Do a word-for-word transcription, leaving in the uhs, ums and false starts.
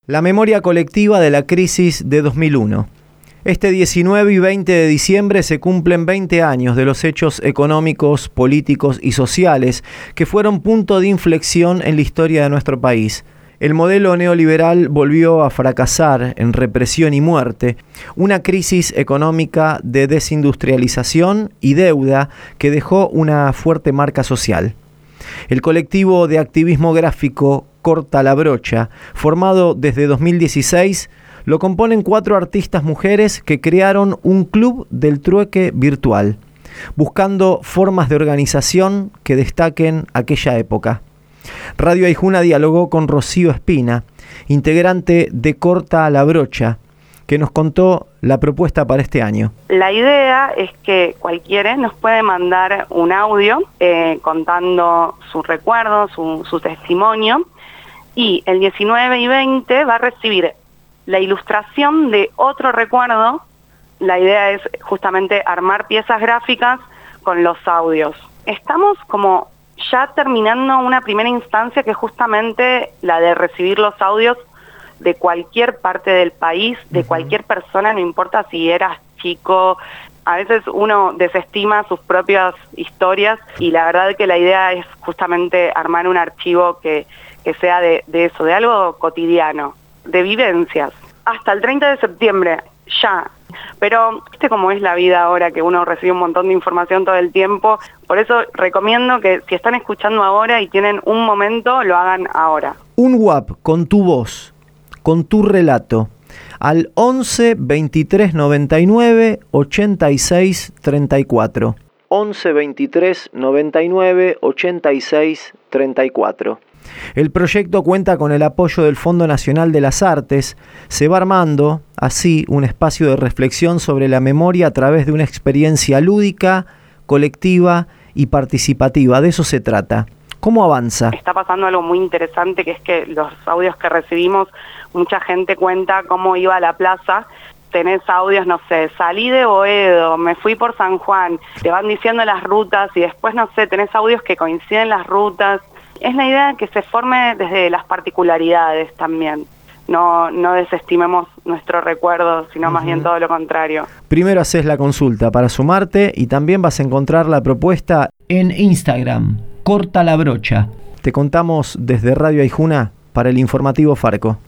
La memoria colectiva de la crisis de dos mil uno. Este diecinueve y veinte de diciembre se cumplen veinte años de los hechos económicos, políticos y sociales que fueron punto de inflexión en la historia de nuestro país. El modelo neoliberal volvió a fracasar en represión y muerte, una crisis económica de desindustrialización y deuda que dejó una fuerte marca social. El colectivo de activismo gráfico Corta la Brocha, formado desde dos mil dieciséis, lo componen cuatro artistas mujeres que crearon un club del trueque virtual, buscando formas de organización que destaquen aquella época. Radio Aijuna dialogó con Rocío Espina, integrante de Corta la Brocha, que nos contó la propuesta para este año. La idea es que cualquiera nos puede mandar un audio eh, contando su recuerdo, su, su testimonio, y el diecinueve y veinte va a recibir la ilustración de otro recuerdo. La idea es justamente armar piezas gráficas con los audios. Estamos como ya terminando una primera instancia que es justamente la de recibir los audios de cualquier parte del país, de cualquier persona, no importa si eras chico. A veces uno desestima sus propias historias y la verdad que la idea es justamente armar un archivo que, que sea de, de eso, de algo cotidiano, de vivencias. Hasta el treinta de septiembre, ya. Pero viste cómo es la vida ahora, que uno recibe un montón de información todo el tiempo. Por eso recomiendo que si están escuchando ahora y tienen un momento, lo hagan ahora. Un WhatsApp con tu voz, con tu relato, al once veintitrés noventa y nueve ochenta y seis treinta y cuatro. once veintitrés noventa y nueve ochenta y seis treinta y cuatro. El proyecto cuenta con el apoyo del Fondo Nacional de las Artes. Se va armando así un espacio de reflexión sobre la memoria a través de una experiencia lúdica, colectiva y participativa. De eso se trata. ¿Cómo avanza? Está pasando algo muy interesante, que es que los audios que recibimos, mucha gente cuenta cómo iba a la plaza. Tenés audios, no sé, salí de Boedo, me fui por San Juan, te van diciendo las rutas y después, no sé, tenés audios que coinciden las rutas. Es la idea que se forme desde las particularidades también. No, no desestimemos nuestro recuerdo, sino uh-huh. más bien todo lo contrario. Primero haces la consulta para sumarte y también vas a encontrar la propuesta en Instagram, Corta la Brocha. Te contamos desde Radio Aijuna para el Informativo Farco.